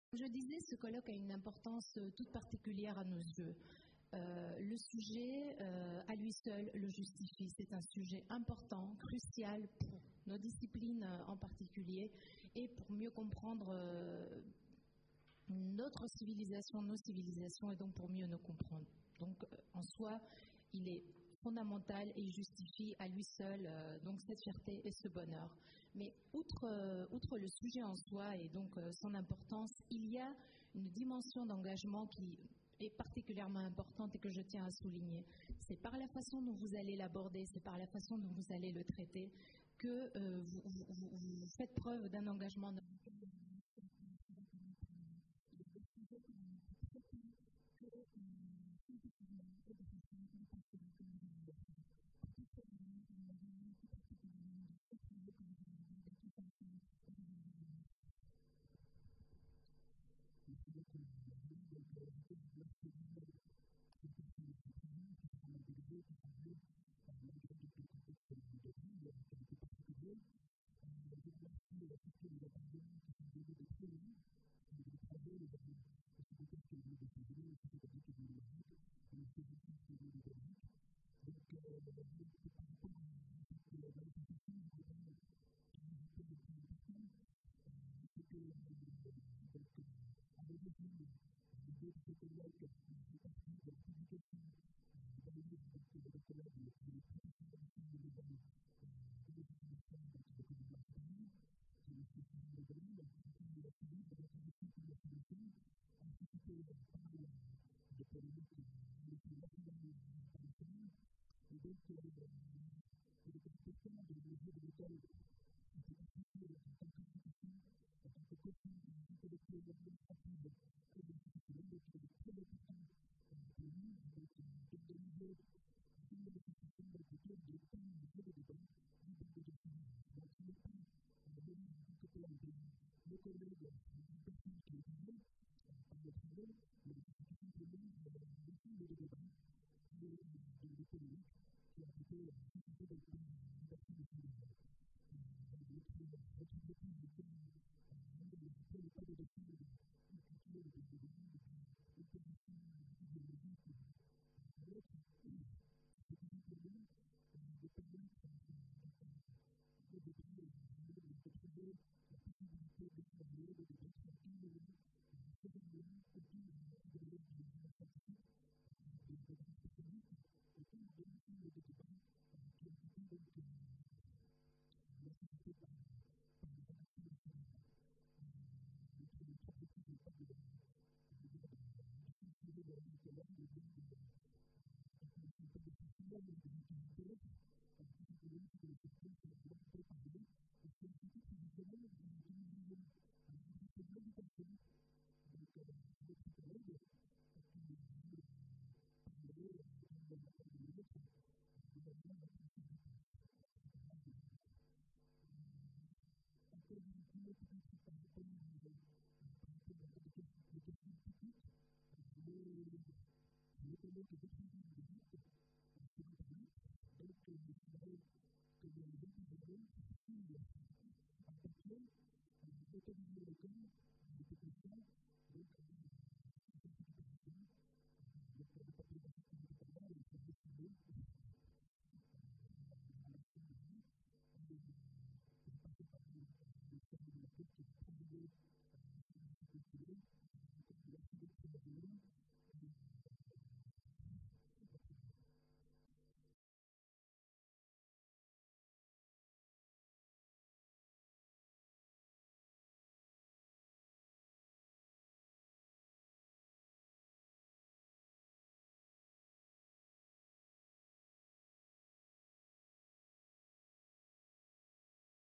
Je disais, ce colloque a une importance toute particulière à nos yeux. Le sujet, à lui seul, le justifie. C'est un sujet important, crucial pour nos disciplines en particulier et pour mieux comprendre notre civilisation, nos civilisations et donc pour mieux nous comprendre. Donc, en soi, il est fondamental et il justifie à lui seul donc cette fierté et ce bonheur. Mais outre le sujet en soi et donc son importance, il y a une dimension d'engagement qui est particulièrement importante et que je tiens à souligner. C'est par la façon dont vous allez l'aborder, c'est par la façon dont vous allez le traiter que vous faites preuve d'un engagement.